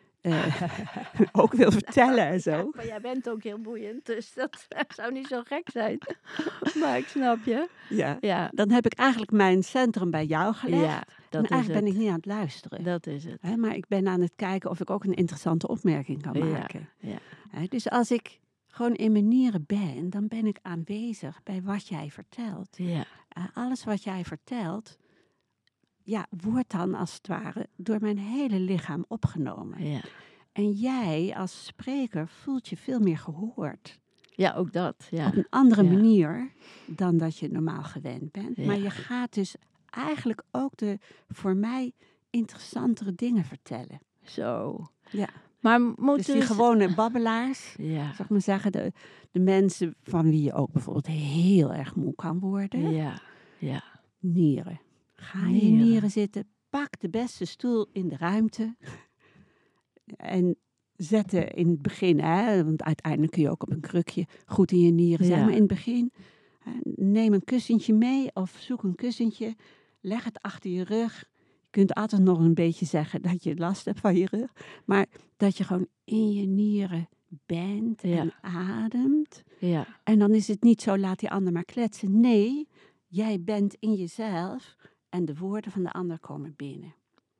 Speaker 2: ook wil vertellen en zo.
Speaker 1: Ja, maar jij bent ook heel boeiend, dus dat zou niet zo gek zijn. Maar ik snap je.
Speaker 2: Ja.
Speaker 1: Ja,
Speaker 2: Dan heb ik eigenlijk mijn centrum bij jou gelegd.
Speaker 1: ja
Speaker 2: en
Speaker 1: dat is
Speaker 2: eigenlijk ben
Speaker 1: het.
Speaker 2: ik niet aan het luisteren.
Speaker 1: Dat is het.
Speaker 2: Maar ik ben aan het kijken of ik ook een interessante opmerking kan maken.
Speaker 1: Ja.
Speaker 2: Dus als ik gewoon in mijn nieren ben, dan ben ik aanwezig bij wat jij vertelt.
Speaker 1: Ja.
Speaker 2: Alles wat jij vertelt, wordt dan als het ware door mijn hele lichaam opgenomen.
Speaker 1: Ja.
Speaker 2: En jij als spreker voelt je veel meer gehoord.
Speaker 1: Ja, ook dat. Ja.
Speaker 2: Op een andere
Speaker 1: Ja.
Speaker 2: manier dan dat je normaal gewend bent.
Speaker 1: Ja.
Speaker 2: Maar je gaat dus eigenlijk ook de voor mij interessantere dingen vertellen.
Speaker 1: Zo.
Speaker 2: Ja.
Speaker 1: Maar
Speaker 2: Dus
Speaker 1: moeten
Speaker 2: die gewone babbelaars,
Speaker 1: Ja.
Speaker 2: zeg maar zeggen, de mensen van wie je ook bijvoorbeeld heel erg moe kan worden.
Speaker 1: Ja. Ja.
Speaker 2: Nieren. Ga in je
Speaker 1: Nieren.
Speaker 2: nieren zitten, pak de beste stoel in de ruimte. En zetten in het begin, want uiteindelijk kun je ook op een krukje goed in je nieren zijn.
Speaker 1: Ja.
Speaker 2: Maar in het begin, neem een kussentje mee of zoek een kussentje. Leg het achter je rug. Je kunt altijd nog een beetje zeggen dat je last hebt van je rug. Maar dat je gewoon in je nieren bent
Speaker 1: Ja.
Speaker 2: en ademt.
Speaker 1: Ja.
Speaker 2: En dan is het niet zo, laat die ander maar kletsen. Nee, jij bent in jezelf en de woorden van de ander komen binnen.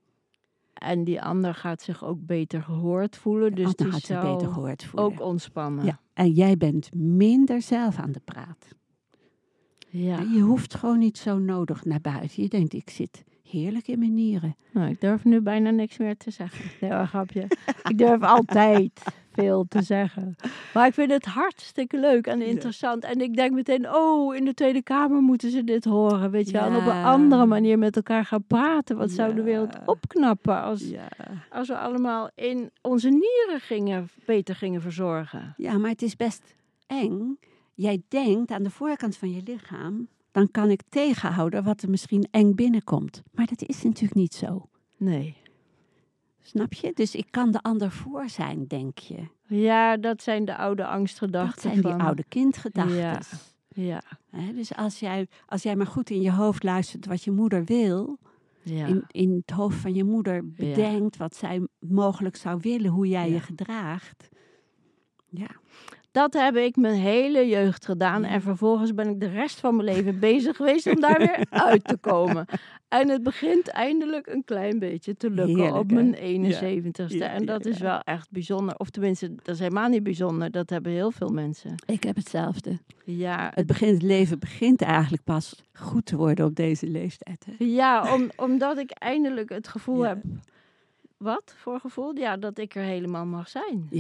Speaker 1: En die ander gaat zich ook beter gehoord voelen. Dus
Speaker 2: Want dan
Speaker 1: die
Speaker 2: gaat ze
Speaker 1: zou
Speaker 2: beter gehoord voelen.
Speaker 1: ook ontspannen.
Speaker 2: Ja, en jij bent minder zelf aan de praat.
Speaker 1: Ja.
Speaker 2: En je hoeft gewoon niet zo nodig naar buiten. Je denkt, ik zit heerlijk in mijn nieren.
Speaker 1: Nou, ik durf nu bijna niks meer te zeggen. Nee, hoor, grapje. Ik durf altijd veel te zeggen. Maar ik vind het hartstikke leuk en interessant. En ik denk meteen, in de Tweede Kamer moeten ze dit horen. Weet je wel. En op een
Speaker 2: Ja.
Speaker 1: andere manier met elkaar gaan praten. Wat zou de
Speaker 2: Ja.
Speaker 1: wereld opknappen als we allemaal in onze nieren beter gingen verzorgen.
Speaker 2: Ja, maar het is best eng. Jij denkt aan de voorkant van je lichaam, dan kan ik tegenhouden wat er misschien eng binnenkomt. Maar dat is natuurlijk niet zo.
Speaker 1: Nee.
Speaker 2: Snap je? Dus ik kan de ander voor zijn, denk je.
Speaker 1: Ja, dat zijn de oude angstgedachten.
Speaker 2: Dat zijn die
Speaker 1: van-
Speaker 2: oude kindgedachten.
Speaker 1: Ja.
Speaker 2: Dus als jij maar goed in je hoofd luistert wat je moeder wil,
Speaker 1: Ja.
Speaker 2: in het hoofd van je moeder bedenkt wat zij mogelijk zou willen, hoe jij
Speaker 1: Ja.
Speaker 2: je gedraagt. Ja.
Speaker 1: Dat heb ik mijn hele jeugd gedaan. En vervolgens ben ik de rest van mijn leven bezig geweest om daar weer uit te komen. En het begint eindelijk een klein beetje te lukken
Speaker 2: Heerlijk,
Speaker 1: op
Speaker 2: hè?
Speaker 1: mijn 71ste.
Speaker 2: Ja,
Speaker 1: en dat
Speaker 2: ja,
Speaker 1: is
Speaker 2: ja.
Speaker 1: wel echt bijzonder. Of tenminste, dat is helemaal niet bijzonder. Dat hebben heel veel mensen.
Speaker 2: Ik heb hetzelfde.
Speaker 1: Ja,
Speaker 2: Het leven begint eigenlijk pas goed te worden op deze leeftijd. Hè?
Speaker 1: ja omdat ik eindelijk het gevoel
Speaker 2: Ja.
Speaker 1: heb... Wat voor gevoel? Ja, dat ik er helemaal mag zijn.
Speaker 2: Ja.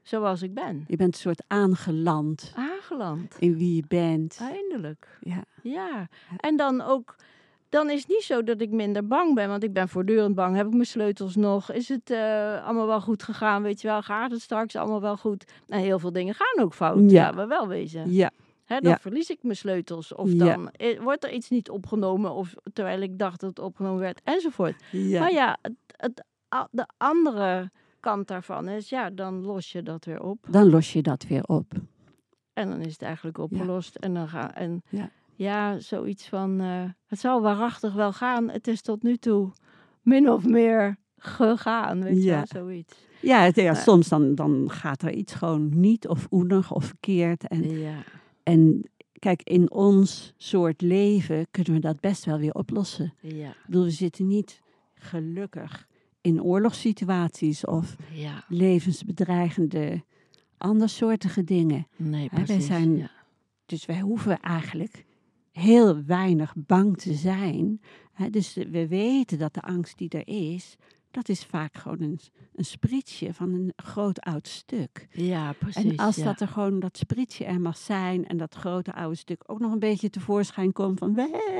Speaker 1: zoals ik ben.
Speaker 2: Je bent een soort aangeland
Speaker 1: Aangeland.
Speaker 2: in wie je bent.
Speaker 1: Eindelijk.
Speaker 2: Ja.
Speaker 1: Ja. En dan ook... Dan is het niet zo dat ik minder bang ben, want ik ben voortdurend bang. Heb ik mijn sleutels nog? Is het allemaal wel goed gegaan? Weet je wel, gaat het straks allemaal wel goed? En heel veel dingen gaan ook fout,
Speaker 2: Ja.
Speaker 1: laten we wel wezen.
Speaker 2: Ja.
Speaker 1: Hè, dan
Speaker 2: Ja.
Speaker 1: verlies ik mijn sleutels. Of
Speaker 2: Ja.
Speaker 1: dan wordt er iets niet opgenomen, of terwijl ik dacht dat het opgenomen werd, enzovoort.
Speaker 2: Ja.
Speaker 1: Maar ja, de andere kant daarvan is, ja, dan los je dat weer op.
Speaker 2: Dan los je dat weer op.
Speaker 1: En dan is het eigenlijk opgelost. En dan
Speaker 2: Ja.
Speaker 1: ja, zoiets van, het zal waarachtig wel gaan. Het is tot nu toe min of meer gegaan, weet je
Speaker 2: Ja.
Speaker 1: wel, zoiets.
Speaker 2: Ja, soms dan gaat er iets gewoon niet of oenig of verkeerd. En kijk, in ons soort leven kunnen we dat best wel weer oplossen.
Speaker 1: Ja.
Speaker 2: Ik bedoel, we zitten niet gelukkig in oorlogssituaties of levensbedreigende andersoortige dingen.
Speaker 1: Nee,
Speaker 2: Wij
Speaker 1: precies.
Speaker 2: zijn- Dus wij hoeven eigenlijk heel weinig bang te zijn. Dus we weten dat de angst die er is, dat is vaak gewoon een sprietje van een groot oud stuk.
Speaker 1: Ja, precies.
Speaker 2: En als dat er gewoon dat sprietje er mag zijn en dat grote oude stuk ook nog een beetje tevoorschijn komt van...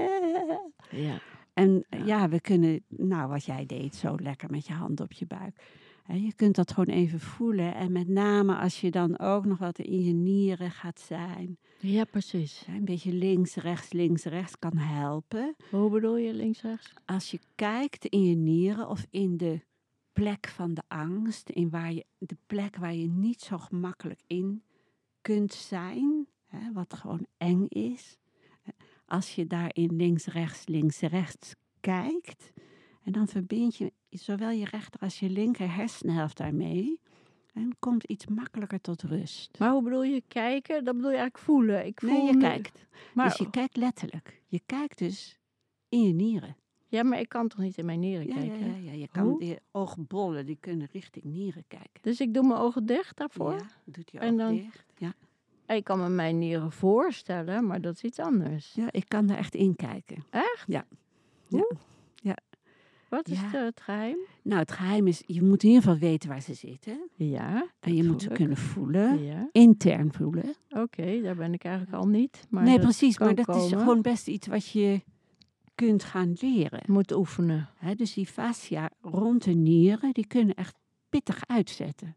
Speaker 1: Ja.
Speaker 2: En ja, we kunnen, nou wat jij deed, zo lekker met je hand op je buik. Je kunt dat gewoon even voelen. En met name als je dan ook nog wat in je nieren gaat zijn.
Speaker 1: Ja, precies.
Speaker 2: Een beetje links, rechts kan helpen.
Speaker 1: Hoe bedoel je links, rechts?
Speaker 2: Als je kijkt in je nieren of in de plek van de angst, de plek waar je niet zo gemakkelijk in kunt zijn, wat gewoon eng is. Als je daarin links, rechts kijkt, en dan verbind je zowel je rechter als je linker hersenhelft daarmee. En komt iets makkelijker tot rust.
Speaker 1: Maar hoe bedoel je kijken? Dat bedoel je eigenlijk voelen.
Speaker 2: Je kijkt.
Speaker 1: Maar,
Speaker 2: Dus je kijkt letterlijk. Je kijkt dus in je nieren.
Speaker 1: ja, maar ik kan toch niet in mijn nieren kijken?
Speaker 2: Ja. Je kan je oogbollen, die kunnen richting nieren kijken.
Speaker 1: Dus ik doe mijn ogen dicht daarvoor?
Speaker 2: Ja, doet je
Speaker 1: En
Speaker 2: ogen
Speaker 1: dan-
Speaker 2: dicht. Ja.
Speaker 1: En ik kan me mijn nieren voorstellen, maar dat is iets anders.
Speaker 2: Ja, ik kan daar echt in kijken.
Speaker 1: Echt?
Speaker 2: Ja.
Speaker 1: Hoe?
Speaker 2: Ja.
Speaker 1: Wat is
Speaker 2: Ja.
Speaker 1: het geheim?
Speaker 2: Nou, het geheim is, je moet in ieder geval weten waar ze zitten.
Speaker 1: Ja.
Speaker 2: En je moet ze kunnen voelen.
Speaker 1: Ja.
Speaker 2: Intern voelen.
Speaker 1: Oké, daar ben ik eigenlijk al niet. Maar
Speaker 2: Nee,
Speaker 1: dat
Speaker 2: precies.
Speaker 1: kan
Speaker 2: Maar dat is
Speaker 1: komen.
Speaker 2: gewoon best iets wat je kunt gaan leren.
Speaker 1: Moet oefenen.
Speaker 2: Dus die fascia rond de nieren, die kunnen echt pittig uitzetten.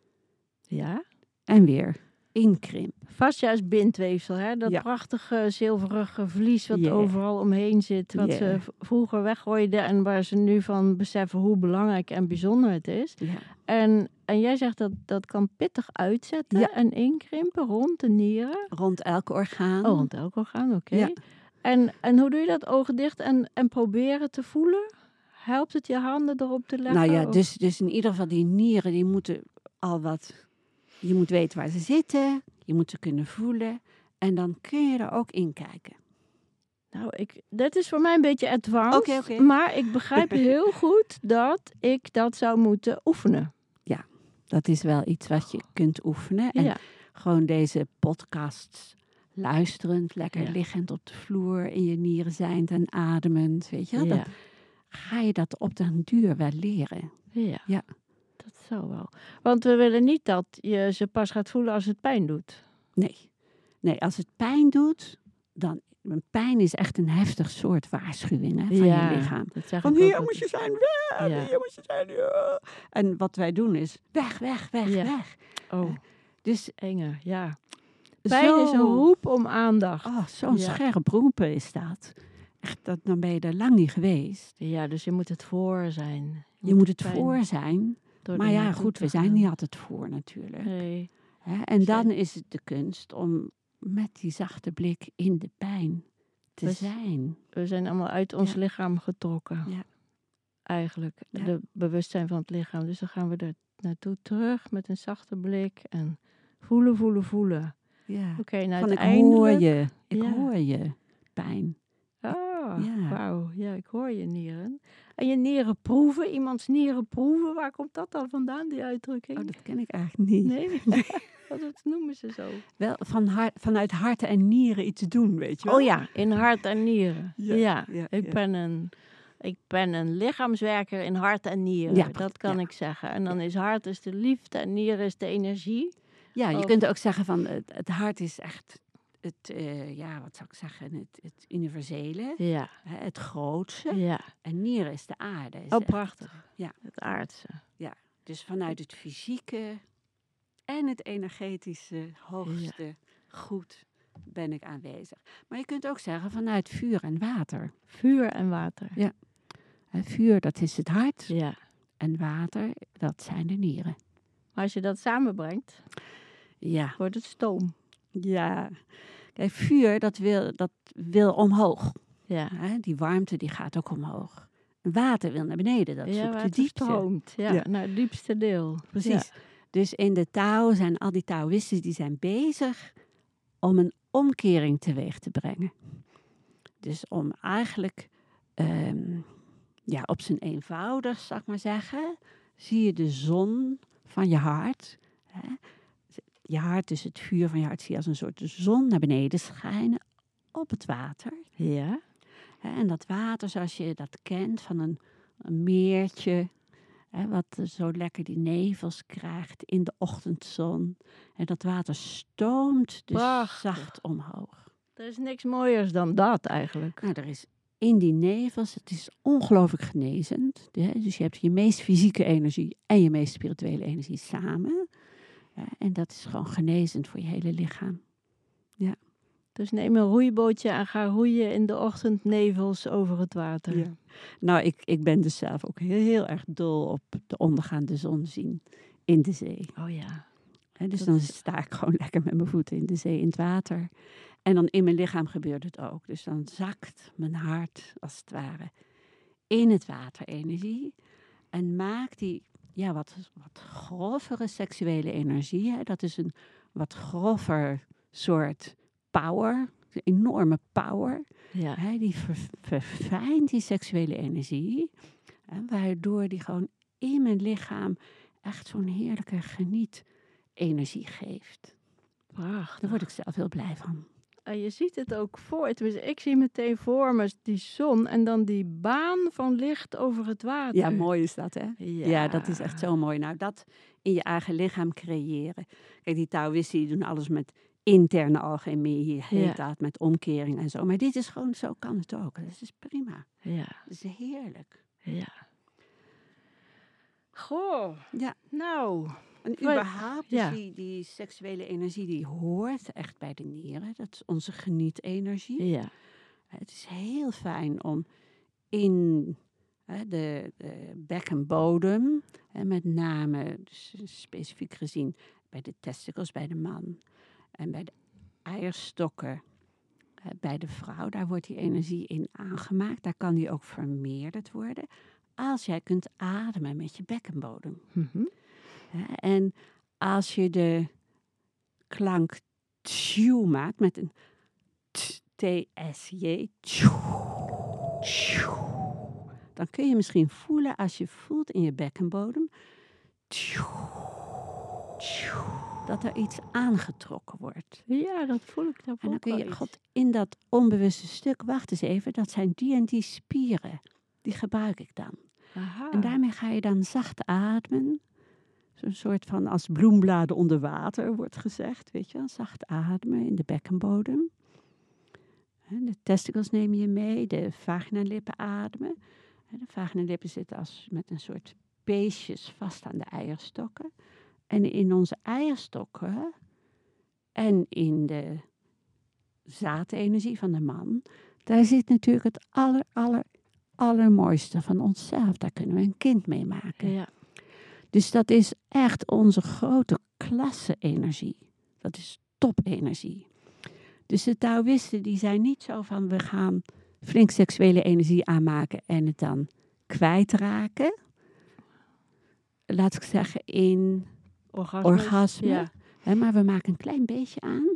Speaker 1: Ja.
Speaker 2: En weer inkrimpen.
Speaker 1: Fascia is bindweefsel, hè? Dat
Speaker 2: Ja.
Speaker 1: prachtige zilverige vlies wat
Speaker 2: Ja.
Speaker 1: overal omheen zit. Wat
Speaker 2: Ja.
Speaker 1: ze vroeger weggooiden en waar ze nu van beseffen hoe belangrijk en bijzonder het is.
Speaker 2: Ja.
Speaker 1: En jij zegt dat kan pittig uitzetten
Speaker 2: Ja.
Speaker 1: en inkrimpen rond de nieren.
Speaker 2: Rond elk orgaan.
Speaker 1: Oh, rond elk orgaan, oké.
Speaker 2: Ja.
Speaker 1: En hoe doe je dat? Ogen dicht en proberen te voelen? Helpt het je handen erop te leggen?
Speaker 2: Nou ja,
Speaker 1: Of-
Speaker 2: dus in ieder geval die nieren, die moeten al wat... Je moet weten waar ze zitten, je moet ze kunnen voelen. En dan kun je er ook in kijken.
Speaker 1: Nou, dat is voor mij een beetje advanced.
Speaker 2: Oké.
Speaker 1: Maar ik begrijp heel goed dat ik dat zou moeten oefenen.
Speaker 2: Dat is wel iets wat je kunt oefenen. En
Speaker 1: Ja.
Speaker 2: gewoon deze podcasts luisterend, lekker
Speaker 1: Ja.
Speaker 2: liggend op de vloer, in je nieren zijnd en ademend. Weet je wel?
Speaker 1: Ja.
Speaker 2: Dan ga je dat op den duur wel leren.
Speaker 1: Ja.
Speaker 2: Ja.
Speaker 1: Dat zou wel. Want we willen niet dat je ze pas gaat voelen als het pijn doet.
Speaker 2: Nee, als het pijn doet, dan... Pijn is echt een heftig soort waarschuwing van je lichaam.
Speaker 1: Dat zeg
Speaker 2: Van
Speaker 1: ik ook
Speaker 2: hier
Speaker 1: altijd.
Speaker 2: moet je zijn, weg,
Speaker 1: Ja.
Speaker 2: hier moet je zijn. Ja. En wat wij doen is, weg.
Speaker 1: Ja. Oh,
Speaker 2: Dus
Speaker 1: enge, ja. Pijn
Speaker 2: zo,
Speaker 1: is een roep om aandacht.
Speaker 2: zo'n
Speaker 1: Ja.
Speaker 2: scherp roepen is dat. Echt, dan ben je er lang niet geweest.
Speaker 1: Ja, dus je moet het voor zijn.
Speaker 2: Je moet het
Speaker 1: pijn
Speaker 2: voor zijn.
Speaker 1: door
Speaker 2: Maar
Speaker 1: er
Speaker 2: ja,
Speaker 1: naartoe
Speaker 2: goed,
Speaker 1: te
Speaker 2: we zijn
Speaker 1: gaan.
Speaker 2: niet altijd voor natuurlijk.
Speaker 1: Nee.
Speaker 2: En dan
Speaker 1: Zijn.
Speaker 2: is het de kunst om met die zachte blik in de pijn te
Speaker 1: We-
Speaker 2: zijn.
Speaker 1: We zijn allemaal uit ons
Speaker 2: Ja.
Speaker 1: lichaam getrokken.
Speaker 2: Ja.
Speaker 1: Eigenlijk.
Speaker 2: Ja.
Speaker 1: De bewustzijn van het lichaam. Dus dan gaan we er naartoe terug met een zachte blik. En voelen.
Speaker 2: Ja.
Speaker 1: Oké, nou
Speaker 2: Van ik
Speaker 1: uiteindelijk...
Speaker 2: hoor
Speaker 1: Ja.
Speaker 2: je pijn.
Speaker 1: Oh,
Speaker 2: Ja.
Speaker 1: wauw. Ja, ik hoor je nieren. En je nieren proeven, iemands nieren proeven. Waar komt dat dan vandaan, die uitdrukking?
Speaker 2: Oh, dat ken ik eigenlijk niet.
Speaker 1: Nee? Wat noemen ze zo?
Speaker 2: Wel vanuit hart en nieren iets doen, weet je wel?
Speaker 1: Oh ja, in hart en nieren.
Speaker 2: Ja,
Speaker 1: Ja,
Speaker 2: ja,
Speaker 1: ik
Speaker 2: ja.
Speaker 1: ben een Ik ben een lichaamswerker in hart en nieren.
Speaker 2: Ja,
Speaker 1: Dat kan
Speaker 2: ja.
Speaker 1: ik zeggen. En dan is hart is de liefde en nieren is de energie.
Speaker 2: Ja, je
Speaker 1: Of-
Speaker 2: kunt ook zeggen van het hart is echt het, wat zou ik zeggen, het universele,
Speaker 1: Ja,
Speaker 2: hè, het grootste.
Speaker 1: ja.
Speaker 2: En nieren is de aarde. Is
Speaker 1: Oh,
Speaker 2: echt
Speaker 1: prachtig.
Speaker 2: ja.
Speaker 1: Het aardse.
Speaker 2: Dus vanuit het fysieke en het energetische hoogste goed ben ik aanwezig. Maar je kunt ook zeggen vanuit vuur en water.
Speaker 1: Vuur en water.
Speaker 2: Ja. Vuur, dat is het hart.
Speaker 1: Ja.
Speaker 2: En water, dat zijn de nieren.
Speaker 1: Maar als je dat samenbrengt,
Speaker 2: Ja.
Speaker 1: wordt het stoom.
Speaker 2: Ja. Kijk, vuur, dat wil omhoog.
Speaker 1: Ja.
Speaker 2: Hè? Die warmte, die gaat ook omhoog. Water wil naar beneden, dat zoekt de
Speaker 1: waar het
Speaker 2: diepte.
Speaker 1: stroomt. Ja,
Speaker 2: Ja.
Speaker 1: naar het diepste deel.
Speaker 2: Precies. Dus in de Tao zijn al die Taoïsten die zijn bezig om een omkering teweeg te brengen. Dus om eigenlijk, op zijn eenvoudig, zal ik maar zeggen, zie je de zon van je hart. Hè? Je hart, dus het vuur van je hart, zie je als een soort zon naar beneden schijnen op het water.
Speaker 1: Ja.
Speaker 2: En dat water, zoals je dat kent, van een meertje, wat zo lekker die nevels krijgt in de ochtendzon. En dat water stoomt dus
Speaker 1: Prachtig.
Speaker 2: zacht omhoog.
Speaker 1: Er is niks mooiers dan dat eigenlijk.
Speaker 2: Nou, er is in die nevels, het is ongelooflijk genezend. Dus je hebt je meest fysieke energie en je meest spirituele energie samen. En dat is gewoon genezend voor je hele lichaam.
Speaker 1: Dus neem een roeibootje en ga roeien in de ochtendnevels over het water.
Speaker 2: Ja. Nou, ik ben dus zelf ook heel erg dol op de ondergaande zon zien in de zee.
Speaker 1: Oh ja.
Speaker 2: Dus dan sta ik gewoon lekker met mijn voeten in de zee, in het water. En dan in mijn lichaam gebeurt het ook. Dus dan zakt mijn hart, als het ware, in het water energie. En maakt die wat grovere seksuele energie. Hè? Dat is een wat grover soort power, een enorme power.
Speaker 1: Ja.
Speaker 2: Hè? Die verfijnt die seksuele energie. Waardoor die gewoon in mijn lichaam echt zo'n heerlijke geniet-energie geeft.
Speaker 1: Prachtig.
Speaker 2: Daar word ik zelf heel blij van.
Speaker 1: En je ziet het ook voor. Tenminste, ik zie meteen voor me die zon en dan die baan van licht over het water.
Speaker 2: Ja, mooi is dat, hè?
Speaker 1: Ja.
Speaker 2: Ja, dat is echt zo mooi. Nou, dat in je eigen lichaam creëren. Kijk, die Taoïsten die doen alles met interne alchemie, heet dat, met omkering en zo. Maar dit is gewoon, zo kan het ook. Dat is prima.
Speaker 1: Ja.
Speaker 2: Dat is heerlijk.
Speaker 1: Ja. Goh.
Speaker 2: Ja.
Speaker 1: Nou.
Speaker 2: En überhaupt, dus die seksuele energie, die hoort echt bij de nieren. Dat is onze genietenergie.
Speaker 1: Ja.
Speaker 2: Het is heel fijn om in de bekkenbodem, met name, dus specifiek gezien, bij de testicles bij de man en bij de eierstokken bij de vrouw, daar wordt die energie in aangemaakt. Daar kan die ook vermeerderd worden als jij kunt ademen met je bekkenbodem.
Speaker 1: Mm-hmm.
Speaker 2: En als je de klank tju maakt met een T-S-J, dan kun je misschien voelen, als je voelt in je bekkenbodem, dat er iets aangetrokken wordt.
Speaker 1: Ja, dat voel ik.
Speaker 2: En dan kun je, God, in dat onbewuste stuk, wacht eens even, dat zijn die en die spieren. Die gebruik ik dan.
Speaker 1: Aha.
Speaker 2: En daarmee ga je dan zacht ademen. Zo'n soort van als bloembladen onder water wordt gezegd. Weet je wel, zacht ademen in de bekkenbodem. De testicles neem je mee, de vaginalippen ademen. De vaginalippen zitten als met een soort peesjes vast aan de eierstokken. En in onze eierstokken en in de zaadenergie van de man, daar zit natuurlijk het allermooiste van onszelf. Daar kunnen we een kind mee maken.
Speaker 1: Ja.
Speaker 2: Dus dat is echt onze grote klasse-energie. Dat is topenergie. Dus de Taoïsten die zijn niet zo van, we gaan flink seksuele energie aanmaken en het dan kwijtraken. Laat ik zeggen in orgasme.
Speaker 1: Ja.
Speaker 2: Maar we maken een klein beetje aan.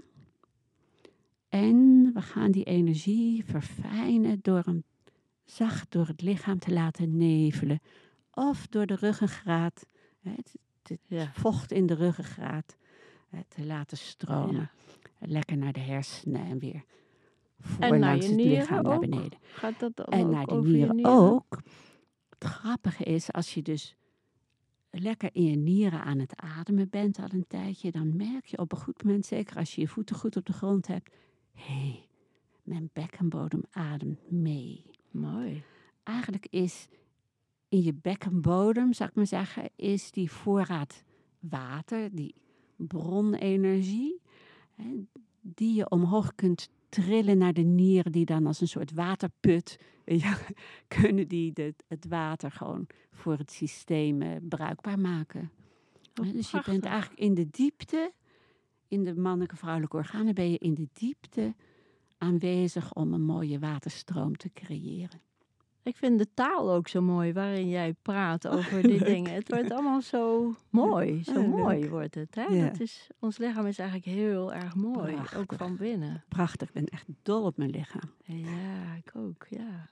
Speaker 2: En we gaan die energie verfijnen door hem zacht door het lichaam te laten nevelen. Of door de ruggengraat, het vocht in de ruggengraat te laten stromen. Ja. Lekker naar de hersenen en weer voorlangs het lichaam naar beneden.
Speaker 1: Gaat dat dan
Speaker 2: En
Speaker 1: ook
Speaker 2: naar de
Speaker 1: over je
Speaker 2: nieren ook. Het grappige is, als je dus lekker in je nieren aan het ademen bent al een tijdje, dan merk je op een goed moment, zeker als je je voeten goed op de grond hebt, hé, mijn bekkenbodem ademt mee.
Speaker 1: Mooi.
Speaker 2: Eigenlijk is in je bekkenbodem, zou ik maar zeggen, is die voorraad water, die bronenergie, die je omhoog kunt trillen naar de nieren, die dan als een soort waterput, kunnen die het water gewoon voor het systeem bruikbaar maken. Dus je bent eigenlijk in de diepte, in de mannelijke vrouwelijke organen, ben je in de diepte aanwezig om een mooie waterstroom te creëren.
Speaker 1: Ik vind de taal ook zo mooi waarin jij praat over die dingen. Het wordt allemaal zo mooi. Zo mooi leuk. Wordt het. Hè?
Speaker 2: Ja.
Speaker 1: Ons lichaam is eigenlijk heel erg mooi.
Speaker 2: Prachtig.
Speaker 1: Ook van binnen.
Speaker 2: Prachtig. Ik ben echt dol op mijn lichaam.
Speaker 1: Ja, ik ook. Ja.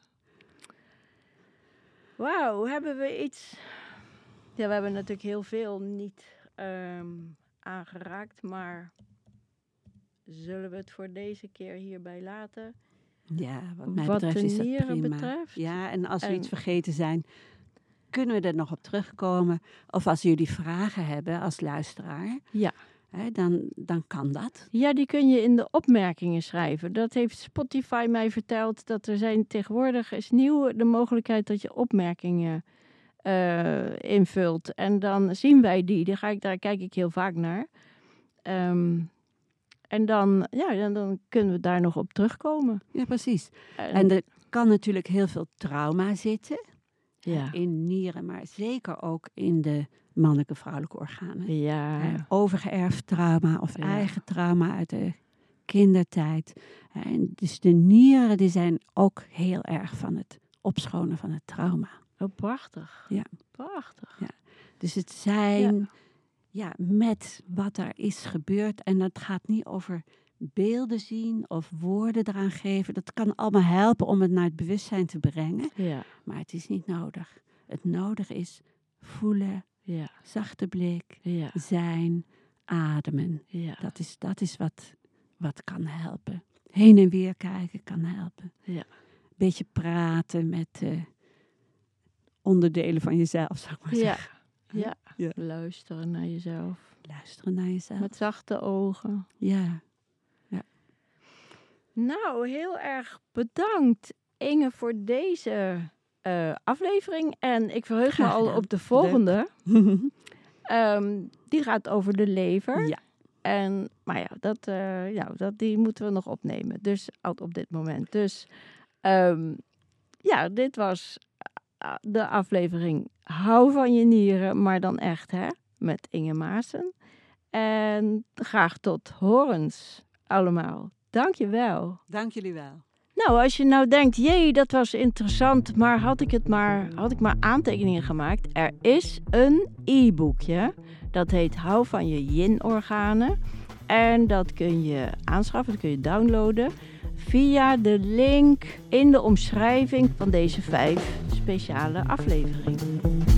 Speaker 1: Wauw, hebben we iets... Ja, we hebben natuurlijk heel veel niet aangeraakt. Maar zullen we het voor deze keer hierbij laten?
Speaker 2: Ja, wat mij betreft is dat prima.
Speaker 1: Betreft.
Speaker 2: Ja, en als we iets vergeten zijn, kunnen we er nog op terugkomen. Of als jullie vragen hebben als luisteraar,
Speaker 1: ja.
Speaker 2: Dan kan dat.
Speaker 1: Ja, die kun je in de opmerkingen schrijven. Dat heeft Spotify mij verteld. Dat er zijn tegenwoordig is nieuw de mogelijkheid dat je opmerkingen invult. En dan zien wij die. Daar kijk ik heel vaak naar. En dan kunnen we daar nog op terugkomen.
Speaker 2: Ja, precies. En er kan natuurlijk heel veel trauma zitten.
Speaker 1: Ja.
Speaker 2: In nieren, maar zeker ook in de mannelijke vrouwelijke organen.
Speaker 1: Ja.
Speaker 2: Overgeërfd trauma of eigen trauma uit de kindertijd. En dus de nieren die zijn ook heel erg van het opschonen van het trauma.
Speaker 1: Oh, prachtig.
Speaker 2: Ja.
Speaker 1: Prachtig.
Speaker 2: Ja. Dus het zijn... Ja, met wat er is gebeurd. En dat gaat niet over beelden zien of woorden eraan geven. Dat kan allemaal helpen om het naar het bewustzijn te brengen.
Speaker 1: Ja.
Speaker 2: Maar het is niet nodig. Het nodig is voelen, zachte blik, zijn, ademen.
Speaker 1: Ja.
Speaker 2: Dat is wat kan helpen. Heen en weer kijken kan helpen.
Speaker 1: Ja.
Speaker 2: Beetje praten met onderdelen van jezelf, zou ik maar zeggen.
Speaker 1: Ja. Luisteren naar jezelf.
Speaker 2: Luisteren naar jezelf.
Speaker 1: Met zachte ogen.
Speaker 2: Ja.
Speaker 1: Nou, heel erg bedankt Inge voor deze aflevering. En ik verheug me al op de volgende. Die gaat over de lever.
Speaker 2: Ja.
Speaker 1: Maar die moeten we nog opnemen. Dus op dit moment. Dus dit was de aflevering Hou van je nieren, maar dan echt, hè? Met Inge Maassen. En graag tot horens allemaal. Dank je wel.
Speaker 2: Dank jullie wel.
Speaker 1: Nou, als je nou denkt, jee, dat was interessant, maar had ik maar aantekeningen gemaakt. Er is een e-boekje. Dat heet Hou van je yin-organen. En dat kun je aanschaffen, dat kun je downloaden via de link in de omschrijving van deze 5 speciale afleveringen.